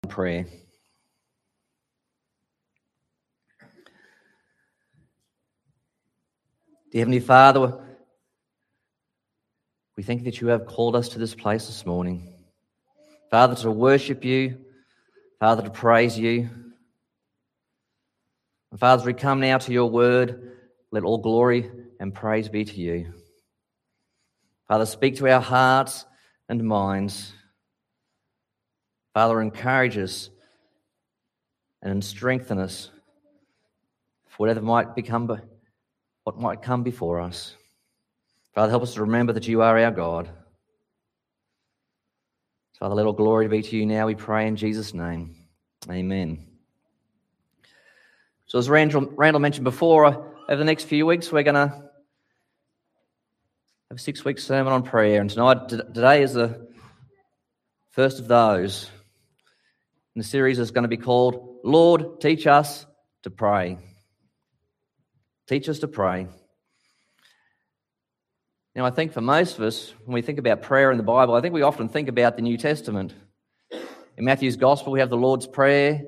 Prayer. Dear Heavenly Father, we thank you that you have called us to this place this morning. Father, to worship you, Father, to praise you. And Father, as we come now to your word, let all glory and praise be to you. Father, speak to our hearts and minds. Father, encourage us and strengthen us for whatever what might come before us. Father, help us to remember that you are our God. Father, let all glory be to you now, we pray in Jesus' name. Amen. So as Randall mentioned before, over the next few weeks we're going to have a 6-week sermon on prayer, and today is the first of those. And the series is going to be called, Lord, Teach Us to Pray. Teach us to pray. Now, I think for most of us, when we think about prayer in the Bible, I think we often think about the New Testament. In Matthew's Gospel, we have the Lord's Prayer,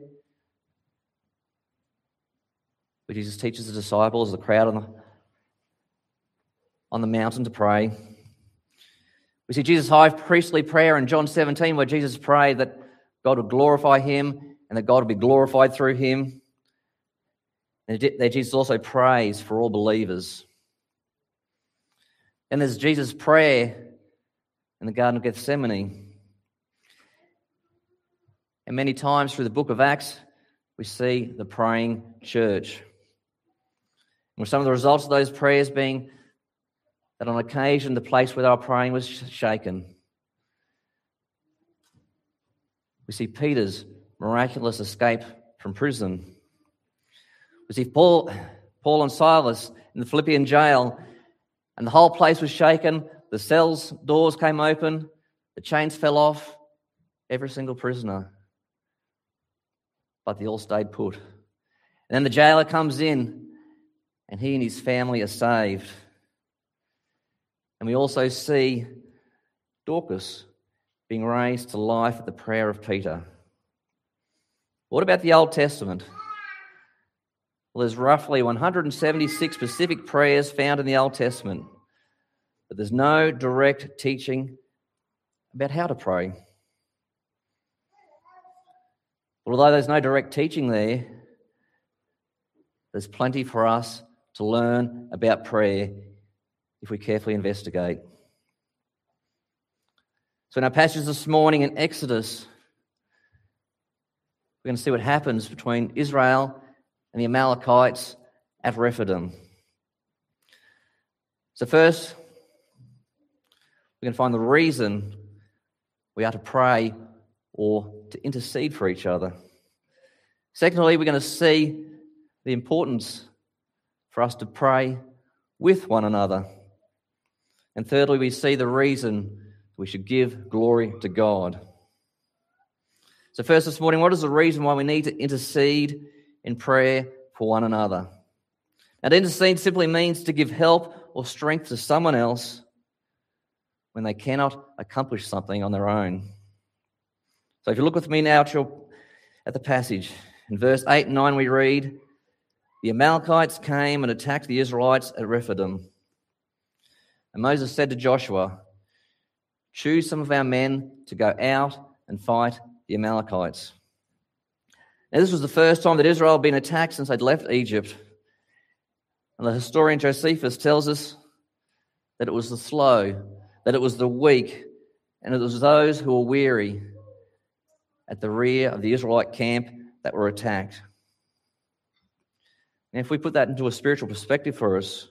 where Jesus teaches the disciples, the crowd on the mountain to pray. We see Jesus' high priestly prayer in John 17, where Jesus prayed that God would glorify him and that God would be glorified through him. And that Jesus also prays for all believers. And there's Jesus' prayer in the Garden of Gethsemane. And many times through the book of Acts, we see the praying church. And with some of the results of those prayers being that on occasion the place where they were praying was shaken. We see Peter's miraculous escape from prison. We see Paul and Silas in the Philippian jail, and the whole place was shaken. The cell's doors came open, the chains fell off, every single prisoner. But they all stayed put. And then the jailer comes in, and he and his family are saved. And we also see Dorcas being raised to life at the prayer of Peter. What about the Old Testament? Well, there's roughly 176 specific prayers found in the Old Testament, but there's no direct teaching about how to pray. Although there's no direct teaching there's plenty for us to learn about prayer if we carefully investigate. So in our passage this morning in Exodus, we're going to see what happens between Israel and the Amalekites at Rephidim. So first, we're going to find the reason we are to pray or to intercede for each other. Secondly, we're going to see the importance for us to pray with one another. And thirdly, we see the reason we should give glory to God. So first this morning, what is the reason why we need to intercede in prayer for one another? Now, to intercede simply means to give help or strength to someone else when they cannot accomplish something on their own. So if you look with me now at the passage, in verse 8 and 9 we read, the Amalekites came and attacked the Israelites at Rephidim. And Moses said to Joshua, choose some of our men to go out and fight the Amalekites. Now, this was the first time that Israel had been attacked since they'd left Egypt. And the historian Josephus tells us that it was the slow, that it was the weak, and it was those who were weary at the rear of the Israelite camp that were attacked. And if we put that into a spiritual perspective for us,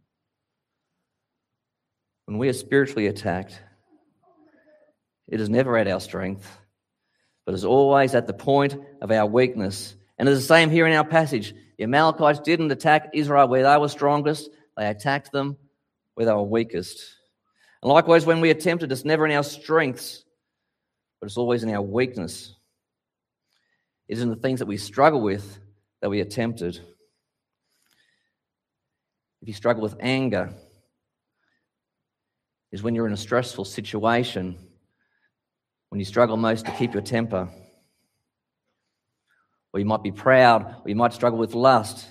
when we are spiritually attacked, it is never at our strength, but is always at the point of our weakness. And it's the same here in our passage. The Amalekites didn't attack Israel where they were strongest. They attacked them where they were weakest. And likewise, when we are tempted, it's never in our strengths, but it's always in our weakness. It is in the things that we struggle with that we are tempted. If you struggle with anger, is when you're in a stressful situation, when you struggle most to keep your temper. or you might be proud, or you might struggle with lust.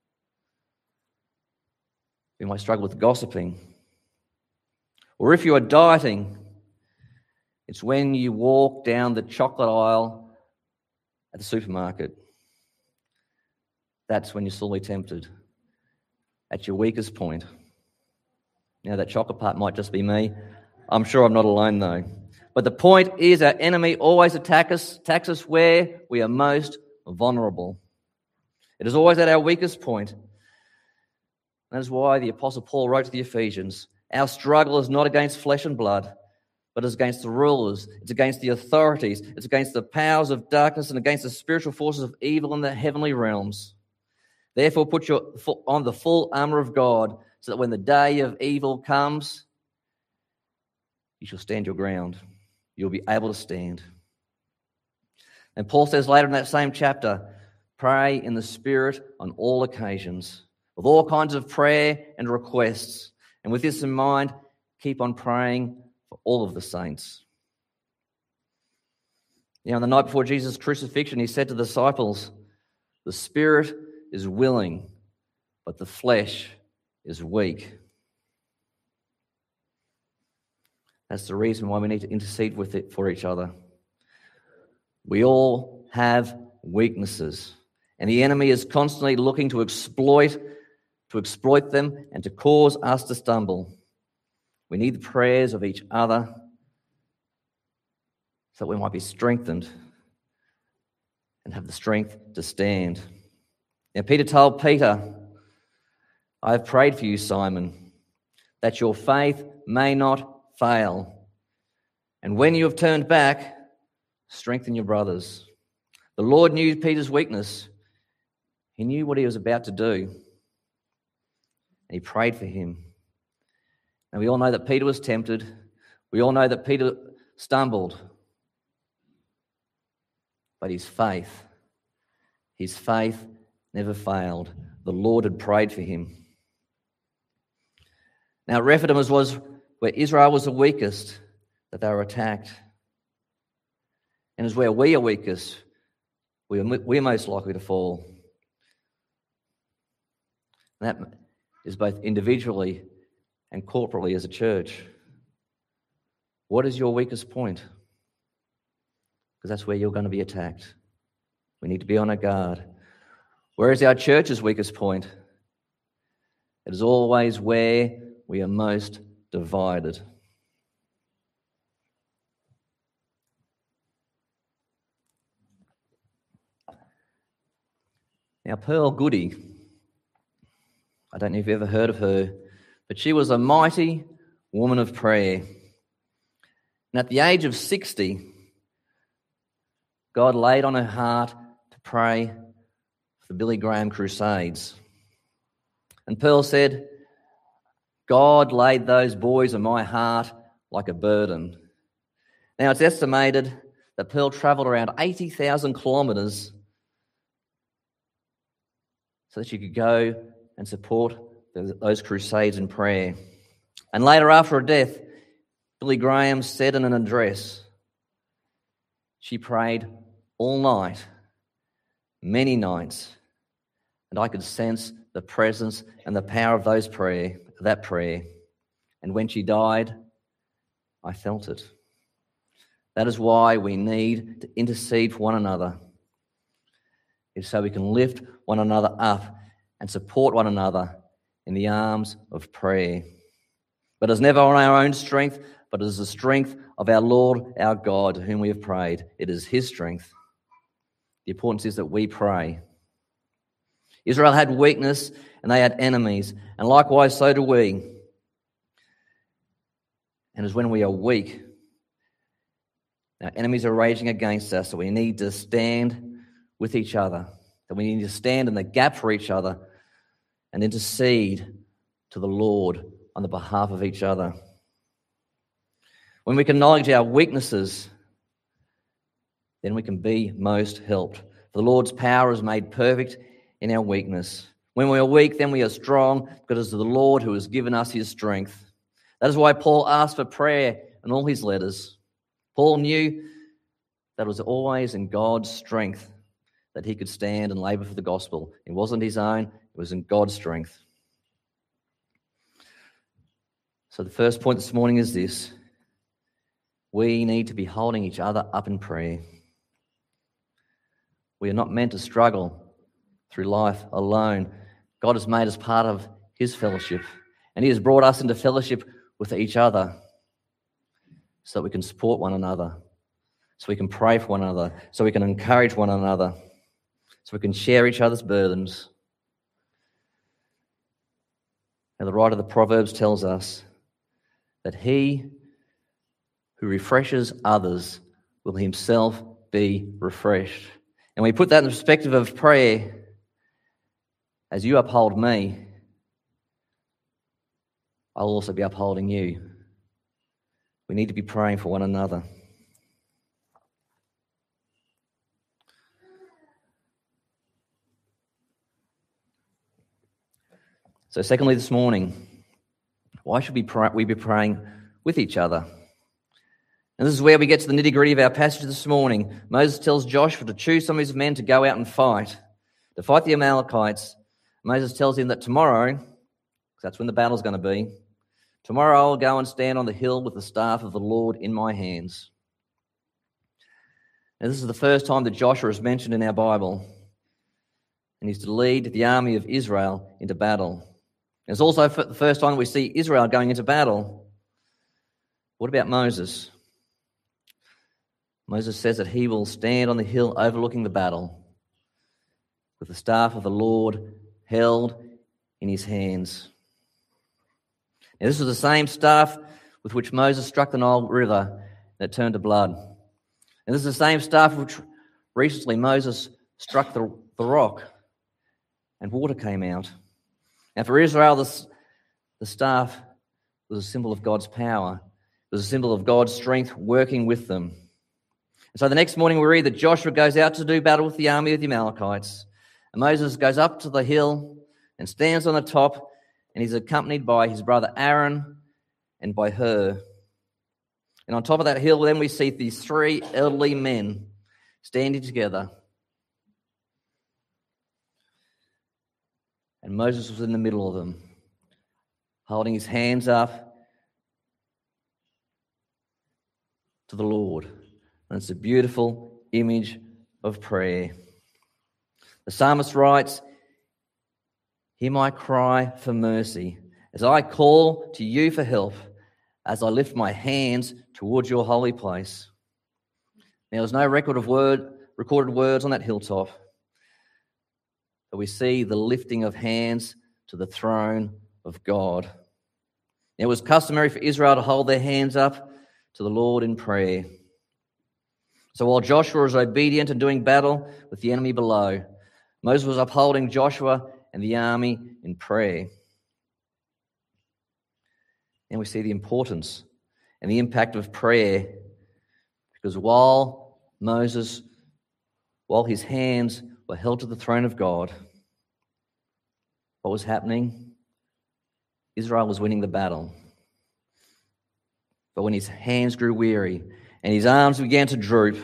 You might struggle with gossiping. Or if you are dieting, it's when you walk down the chocolate aisle at the supermarket. That's when you're sorely tempted, at your weakest point. Now, that chocolate part might just be me. I'm sure I'm not alone, though. But the point is, our enemy always attacks us where we are most vulnerable. It is always at our weakest point. That is why the Apostle Paul wrote to the Ephesians, our struggle is not against flesh and blood, but it's against the rulers, it's against the authorities, it's against the powers of darkness and against the spiritual forces of evil in the heavenly realms. Therefore, put on the full armour of God, so that when the day of evil comes, you shall stand your ground. You'll be able to stand. And Paul says later in that same chapter, pray in the Spirit on all occasions, with all kinds of prayer and requests. And with this in mind, keep on praying for all of the saints. On the night before Jesus' crucifixion, he said to the disciples, the Spirit is willing, but the flesh is weak. That's the reason why we need to intercede for each other. We all have weaknesses, and the enemy is constantly looking to exploit them and to cause us to stumble. We need the prayers of each other so that we might be strengthened and have the strength to stand. Now, Peter told Peter, I have prayed for you, Simon, that your faith may not fail. And when you have turned back, strengthen your brothers. The Lord knew Peter's weakness. He knew what he was about to do. And he prayed for him. And we all know that Peter was tempted. We all know that Peter stumbled. But his faith never failed. The Lord had prayed for him. Now, Rephidim was where Israel was the weakest, that they were attacked. And is where we are weakest, we're most likely to fall. And that is both individually and corporately as a church. What is your weakest point? Because that's where you're going to be attacked. We need to be on our guard. Where is our church's weakest point? It is always where we are most divided. Now, Pearl Goody, I don't know if you've ever heard of her, but she was a mighty woman of prayer. And at the age of 60, God laid on her heart to pray for the Billy Graham Crusades. And Pearl said, God laid those boys on my heart like a burden. Now, it's estimated that Pearl travelled around 80,000 kilometres so that she could go and support those crusades in prayer. And later, after her death, Billy Graham said in an address, she prayed all night, many nights, and I could sense the presence and the power of that prayer. And when she died, I felt it. That is why we need to intercede for one another. It's so we can lift one another up and support one another in the arms of prayer. But it's never on our own strength, but it is the strength of our Lord, our God, to whom we have prayed. It is his strength. The importance is that we pray. Israel had weakness and they had enemies, and likewise so do we. And it's when we are weak, our enemies are raging against us, so we need to stand with each other, that we need to stand in the gap for each other and intercede to the Lord on the behalf of each other. When we can acknowledge our weaknesses, then we can be most helped. For the Lord's power is made perfect in our weakness. When we are weak, then we are strong, because it is the Lord who has given us his strength. That is why Paul asked for prayer in all his letters. Paul knew that it was always in God's strength that he could stand and labour for the gospel. It wasn't his own, it was in God's strength. So the first point this morning is this: we need to be holding each other up in prayer. We are not meant to struggle through life alone. God has made us part of his fellowship, and he has brought us into fellowship with each other so that we can support one another, so we can pray for one another, so we can encourage one another, so we can share each other's burdens. And the writer of the Proverbs tells us that he who refreshes others will himself be refreshed. And we put that in the perspective of prayer. As you uphold me, I'll also be upholding you. We need to be praying for one another. So secondly this morning, why should we be praying with each other? And this is where we get to the nitty-gritty of our passage this morning. Moses tells Joshua to choose some of his men to go out and fight the Amalekites. Moses tells him that tomorrow, because that's when the battle's going to be, tomorrow I will go and stand on the hill with the staff of the Lord in my hands. Now, this is the first time that Joshua is mentioned in our Bible, and he's to lead the army of Israel into battle. It's also the first time we see Israel going into battle. What about Moses? Moses says that he will stand on the hill overlooking the battle with the staff of the Lord held in his hands. Now, this was the same staff with which Moses struck the Nile River that turned to blood. And this is the same staff which recently Moses struck the rock and water came out. And for Israel, the staff was a symbol of God's power. It was a symbol of God's strength working with them. And so the next morning we read that Joshua goes out to do battle with the army of the Amalekites. And Moses goes up to the hill and stands on the top, and he's accompanied by his brother Aaron and by Hur. And on top of that hill, then we see these three elderly men standing together. And Moses was in the middle of them, holding his hands up to the Lord. And it's a beautiful image of prayer. The psalmist writes, "Hear my cry for mercy, as I call to you for help, as I lift my hands towards your holy place." Now, there's no recorded words on that hilltop, but we see the lifting of hands to the throne of God. It was customary for Israel to hold their hands up to the Lord in prayer. So while Joshua was obedient and doing battle with the enemy below, Moses was upholding Joshua and the army in prayer. And we see the importance and the impact of prayer, because while his hands were held to the throne of God, what was happening? Israel was winning the battle. But when his hands grew weary and his arms began to droop,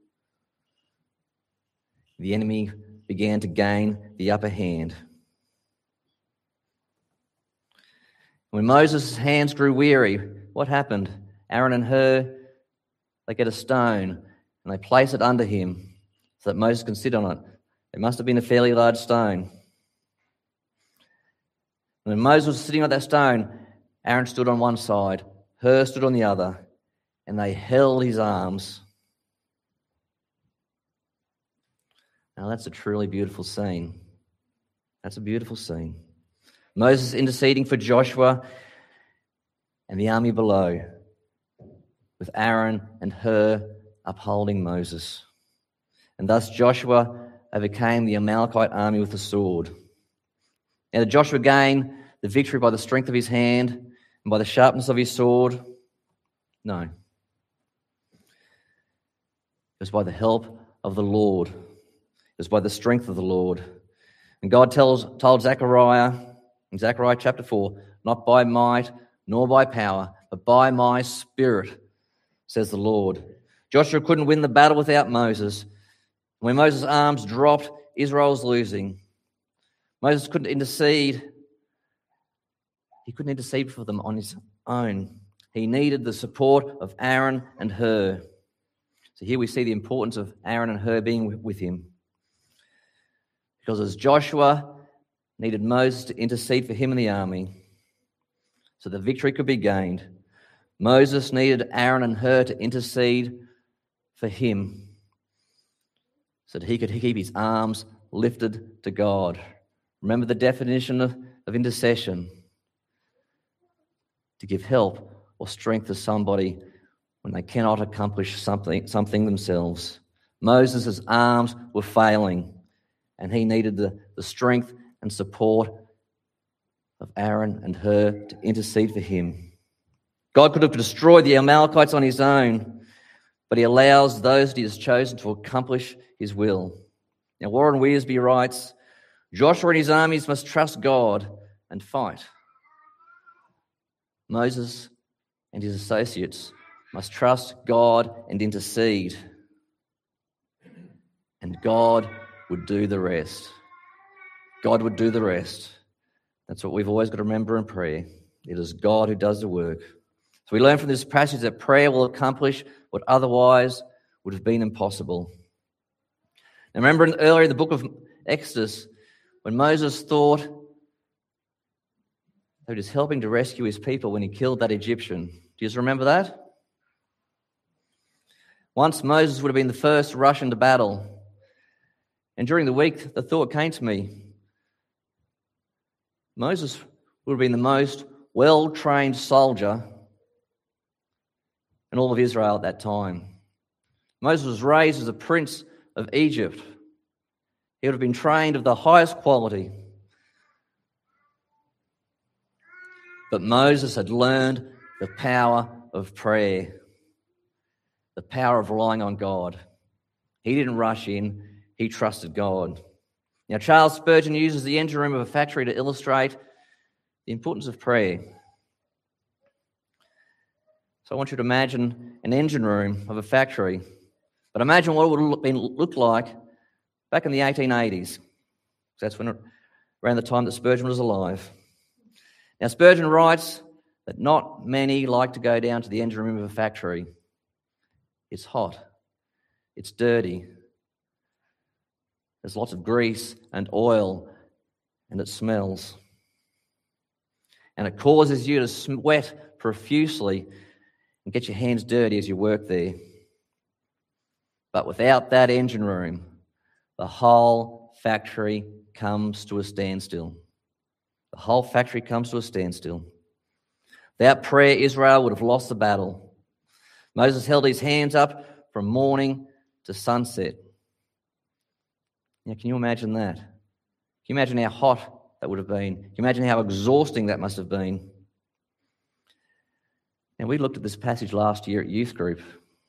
the enemy began to gain the upper hand. When Moses' hands grew weary, what happened? Aaron and Hur, they get a stone and they place it under him so that Moses can sit on it. It must have been a fairly large stone. When Moses was sitting on that stone, Aaron stood on one side, Hur stood on the other, and they held his arms. Now that's a truly beautiful scene. That's a beautiful scene. Moses interceding for Joshua and the army below, with Aaron and Hur upholding Moses. And thus Joshua overcame the Amalekite army with the sword. Now did Joshua gain the victory by the strength of his hand and by the sharpness of his sword? No. It was by the help of the Lord. It was by the strength of the Lord. And God told Zechariah in Zechariah chapter 4, "Not by might nor by power, but by my Spirit, says the Lord." Joshua couldn't win the battle without Moses, When Moses' arms dropped, Israel was losing. Moses couldn't intercede. He couldn't intercede for them on his own. He needed the support of Aaron and Hur. So here we see the importance of Aaron and Hur being with him. Because as Joshua needed Moses to intercede for him in the army so the victory could be gained, Moses needed Aaron and Hur to intercede for him so that he could keep his arms lifted to God. Remember the definition of intercession: to give help or strength to somebody when they cannot accomplish something themselves. Moses' arms were failing, and he needed the strength and support of Aaron and Hur to intercede for him. God could have destroyed the Amalekites on his own, but he allows those that he has chosen to accomplish his will. Now, Warren Wiersbe writes, Joshua and his armies must trust God and fight. Moses and his associates must trust God and intercede. And God would do the rest. God would do the rest. That's what we've always got to remember in prayer. It is God who does the work. So we learn from this passage that prayer will accomplish what otherwise would have been impossible. Now remember earlier in the book of Exodus, when Moses thought that he was helping to rescue his people when he killed that Egyptian. Do you remember that? Once Moses would have been the first to rush into battle. And during the week, the thought came to me, Moses would have been the most well-trained soldier in all of Israel at that time. Moses was raised as a prince of Egypt. He would have been trained of the highest quality. But Moses had learned the power of prayer, the power of relying on God. He didn't rush in, he trusted God. Now, Charles Spurgeon uses the engine room of a factory to illustrate the importance of prayer. So I want you to imagine an engine room of a factory, but imagine what it would look like back in the 1880s. That's when around the time that Spurgeon was alive. Now, Spurgeon writes that not many like to go down to the engine room of a factory. It's hot. It's dirty. There's lots of grease and oil, and it smells. And it causes you to sweat profusely and get your hands dirty as you work there. But without that engine room, the whole factory comes to a standstill. The whole factory comes to a standstill. Without prayer, Israel would have lost the battle. Moses held his hands up from morning to sunset. Now, can you imagine that? Can you imagine how hot that would have been? Can you imagine how exhausting that must have been? And we looked at this passage last year at youth group.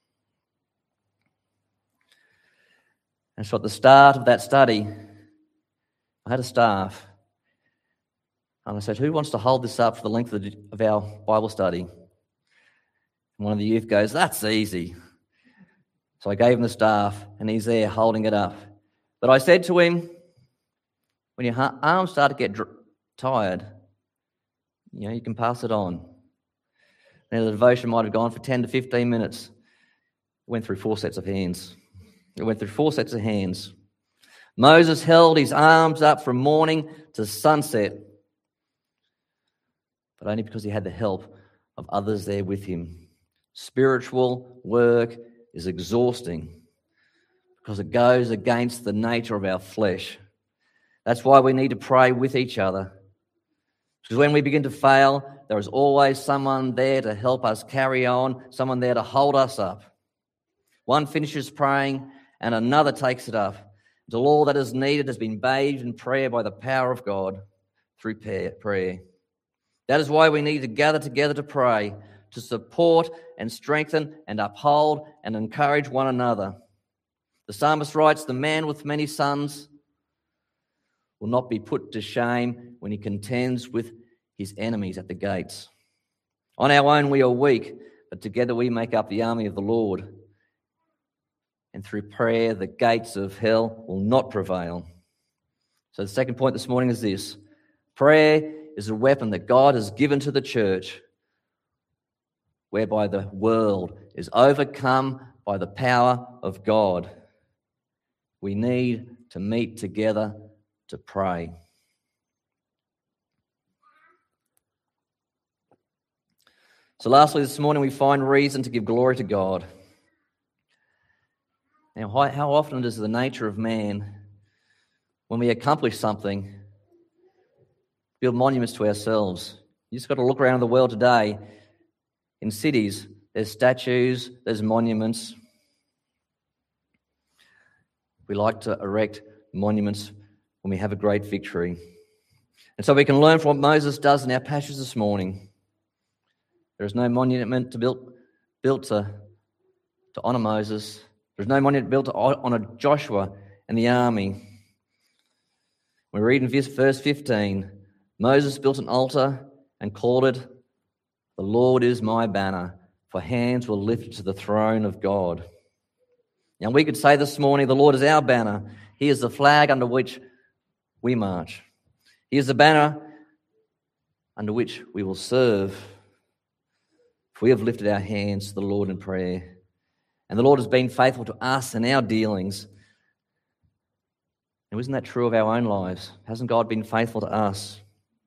And so at the start of that study, I had a staff. And I said, who wants to hold this up for the length of our Bible study? And one of the youth goes, that's easy. So I gave him the staff, and he's there holding it up. But I said to him, when your arms start to get tired, you can pass it on. Now, the devotion might have gone for 10 to 15 minutes. It went through 4 sets of hands. Moses held his arms up from morning to sunset, but only because he had the help of others there with him. Spiritual work is exhausting because it goes against the nature of our flesh. That's why we need to pray with each other. Because when we begin to fail, there is always someone there to help us carry on, someone there to hold us up. One finishes praying and another takes it up until all that is needed has been bathed in prayer by the power of God through prayer. That is why we need to gather together to pray, to support and strengthen and uphold and encourage one another. The psalmist writes, the man with many sons will not be put to shame when he contends with his enemies at the gates. On our own we are weak, but together we make up the army of the Lord. And through prayer, the gates of hell will not prevail. So the second point this morning is this. Prayer is a weapon that God has given to the church whereby the world is overcome by the power of God. We need to meet together to pray. So lastly, this morning we find reason to give glory to God. Now, how often is the nature of man, when we accomplish something, build monuments to ourselves? You just got to look around the world today. In cities, there's statues, there's monuments. We like to erect monuments when we have a great victory. And so we can learn from what Moses does in our passage this morning. There is no monument built to honour Moses. There's no monument built to honour Joshua and the army. We read in verse 15, Moses built an altar and called it, "The Lord is my banner, for hands were lifted to the throne of God." Now we could say this morning, the Lord is our banner. He is the flag under which we march. He is the banner under which we will serve. If we have lifted our hands to the Lord in prayer, and the Lord has been faithful to us in our dealings. Now, isn't that true of our own lives? Hasn't God been faithful to us?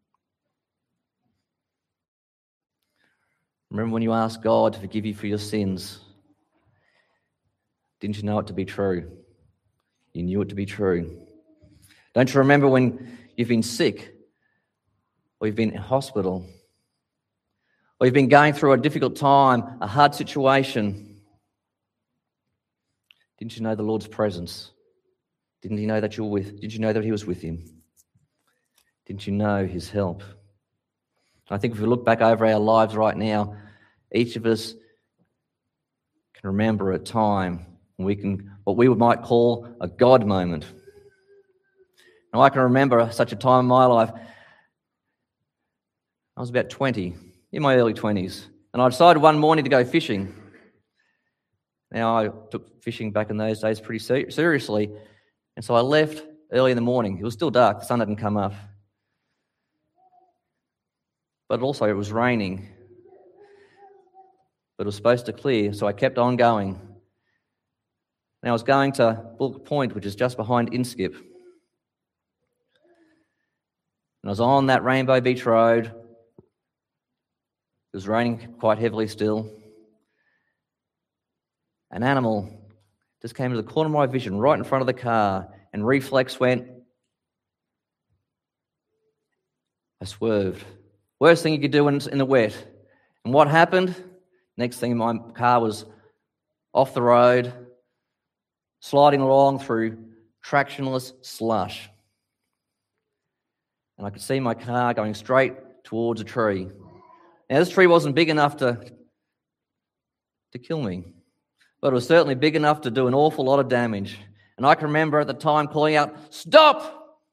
Remember when you asked God to forgive you for your sins? Didn't you know it to be true? You knew it to be true. Don't you remember when you've been sick, or you've been in hospital, or you've been going through a difficult time, a hard situation? Didn't you know the Lord's presence? Did you know that He was with you? Didn't you know His help? I think if we look back over our lives right now, each of us can remember a time when what we might call a God moment. Now, I can remember such a time in my life. I was about 20, in my early 20s, and I decided one morning to go fishing. Now, I took fishing back in those days pretty seriously, and so I left early in the morning. It was still dark, the sun hadn't come up. But also it was raining. But it was supposed to clear, so I kept on going. Now I was going to Bullock Point, which is just behind Inskip. And I was on that Rainbow Beach Road. It was raining quite heavily still. An animal just came to the corner of my vision, right in front of the car, and reflex went. I swerved. Worst thing you could do in the wet. And what happened? Next thing, my car was off the road, sliding along through tractionless slush. And I could see my car going straight towards a tree. Now, this tree wasn't big enough to kill me, but it was certainly big enough to do an awful lot of damage. And I can remember at the time calling out, "Stop!"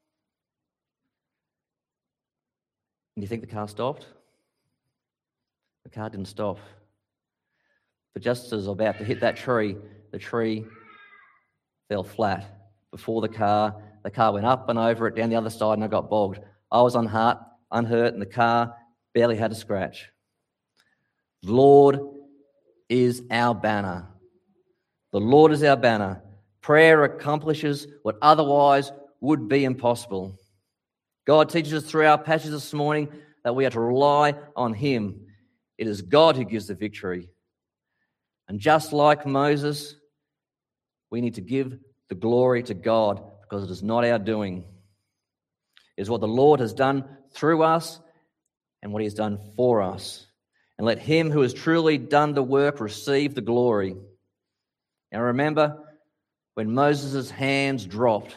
And you think the car stopped? The car didn't stop. But just as I was about to hit that tree, the tree fell flat before the car. The car went up and over it, down the other side, and I got bogged. I was unhurt, and the car barely had a scratch. The Lord is our banner. The Lord is our banner. Prayer accomplishes what otherwise would be impossible. God teaches us through our passage this morning that we are to rely on Him. It is God who gives the victory. And just like Moses, we need to give the glory to God because it is not our doing. It is what the Lord has done through us and what He has done for us. And let Him who has truly done the work receive the glory. Now remember, when Moses' hands dropped,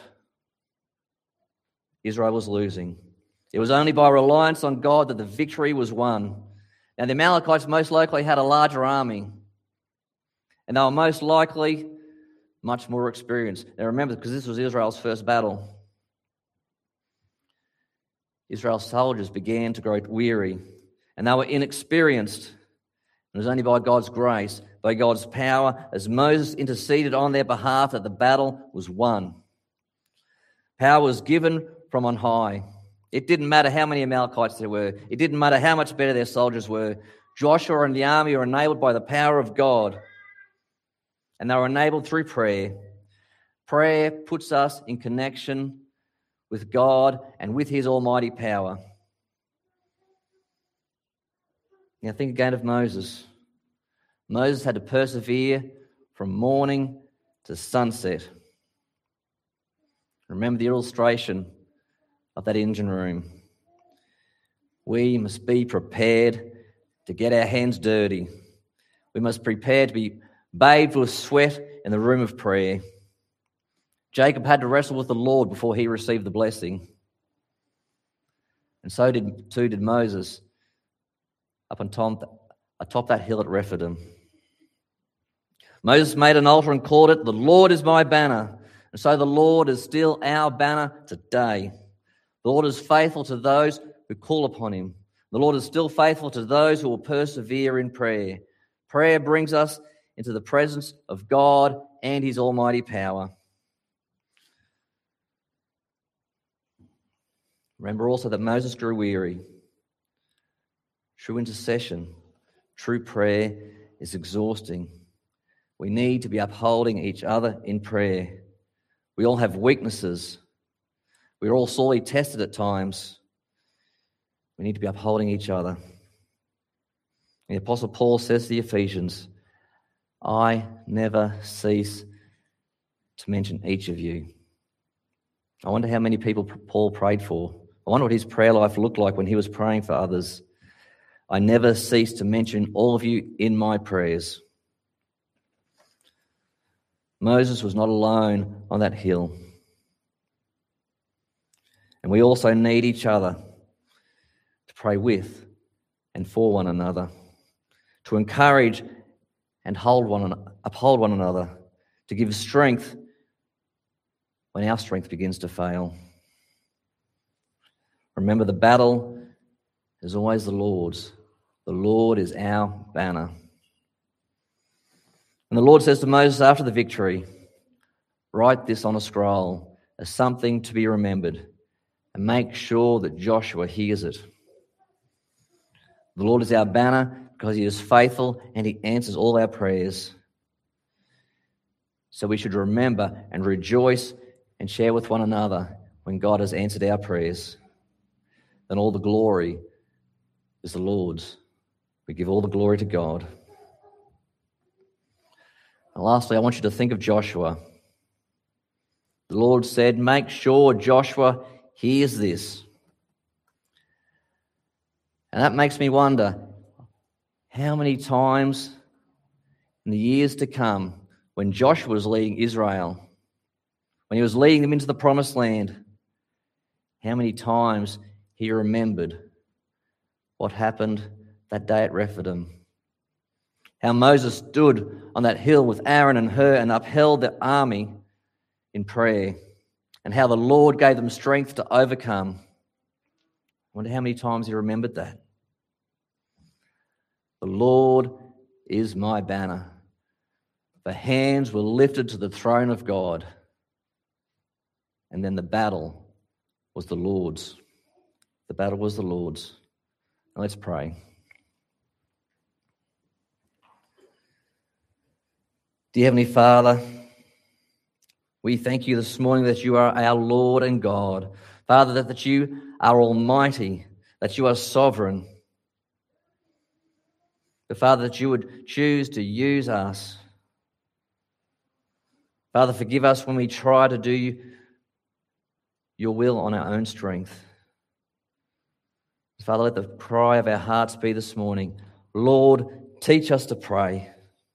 Israel was losing. It was only by reliance on God that the victory was won. Now the Amalekites most likely had a larger army, and they were most likely much more experienced. Now remember, because this was Israel's first battle, Israel's soldiers began to grow weary, and they were inexperienced. It was only by God's grace by God's power as Moses interceded on their behalf that the battle was won. Power was given from on high. It didn't matter how many Amalekites there were. It didn't matter how much better their soldiers were. Joshua and the army were enabled by the power of God, and they were enabled through prayer. Prayer puts us in connection with God and with his almighty power. Now think again of Moses. Moses had to persevere from morning to sunset. Remember the illustration of that engine room. We must be prepared to get our hands dirty. We must prepare to be bathed with sweat in the room of prayer. Jacob had to wrestle with the Lord before he received the blessing. And so did Moses up atop that hill at Rephidim. Moses made an altar and called it, "The Lord is my banner." And so the Lord is still our banner today. The Lord is faithful to those who call upon him. The Lord is still faithful to those who will persevere in prayer. Prayer brings us into the presence of God and his almighty power. Remember also that Moses grew weary. True intercession, true prayer is exhausting. We need to be upholding each other in prayer. We all have weaknesses. We're all sorely tested at times. We need to be upholding each other. The Apostle Paul says to the Ephesians, "I never cease to mention each of you." I wonder how many people Paul prayed for. I wonder what his prayer life looked like when he was praying for others. I never cease to mention all of you in my prayers. Moses was not alone on that hill. And we also need each other to pray with and for one another, to encourage and uphold one another, to give strength when our strength begins to fail. Remember, the battle is always the Lord's. The Lord is our banner. And the Lord says to Moses after the victory, "Write this on a scroll as something to be remembered, and make sure that Joshua hears it." The Lord is our banner because he is faithful and he answers all our prayers. So we should remember and rejoice and share with one another when God has answered our prayers. Then all the glory is the Lord's. We give all the glory to God. And lastly, I want you to think of Joshua. The Lord said, "Make sure Joshua hears this." And that makes me wonder how many times in the years to come, when Joshua was leading Israel, when he was leading them into the promised land, how many times he remembered what happened that day at Rephidim. How Moses stood on that hill with Aaron and Hur and upheld the army in prayer, and how the Lord gave them strength to overcome. I wonder how many times he remembered that. The Lord is my banner. The hands were lifted to the throne of God. And then the battle was the Lord's. The battle was the Lord's. Now let's pray. Dear Heavenly Father, we thank you this morning that you are our Lord and God. Father, that you are almighty, that you are sovereign. But Father, that you would choose to use us. Father, forgive us when we try to do your will on our own strength. Father, let the cry of our hearts be this morning, Lord, teach us to pray.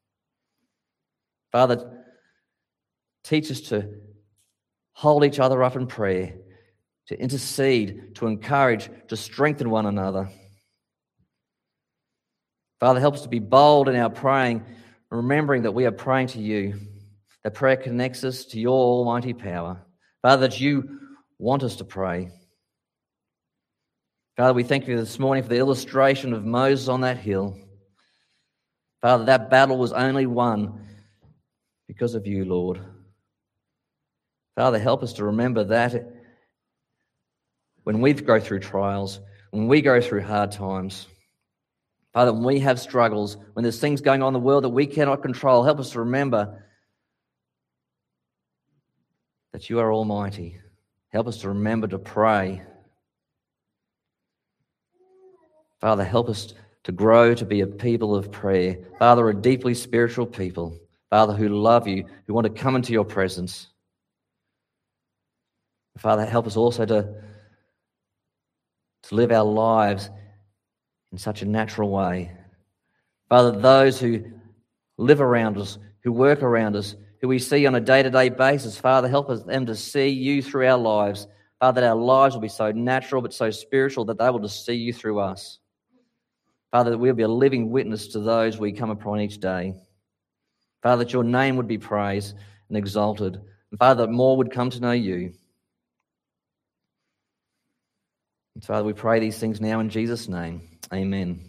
Father, teach us to hold each other up in prayer, to intercede, to encourage, to strengthen one another. Father, help us to be bold in our praying, remembering that we are praying to you, that prayer connects us to your almighty power. Father, that you want us to pray. Father, we thank you this morning for the illustration of Moses on that hill. Father, that battle was only won because of you, Lord. Father, help us to remember that when we go through trials, when we go through hard times, Father, when we have struggles, when there's things going on in the world that we cannot control, help us to remember that you are almighty. Help us to remember to pray. Father, help us to grow to be a people of prayer. Father, a deeply spiritual people. Father, who love you, who want to come into your presence. Father, help us also to live our lives in such a natural way. Father, those who live around us, who work around us, who we see on a day-to-day basis, Father, help us them to see you through our lives. Father, that our lives will be so natural but so spiritual that they will just see you through us. Father, that we'll be a living witness to those we come upon each day. Father, that your name would be praised and exalted. And Father, that more would come to know you. And Father, we pray these things now in Jesus' name. Amen.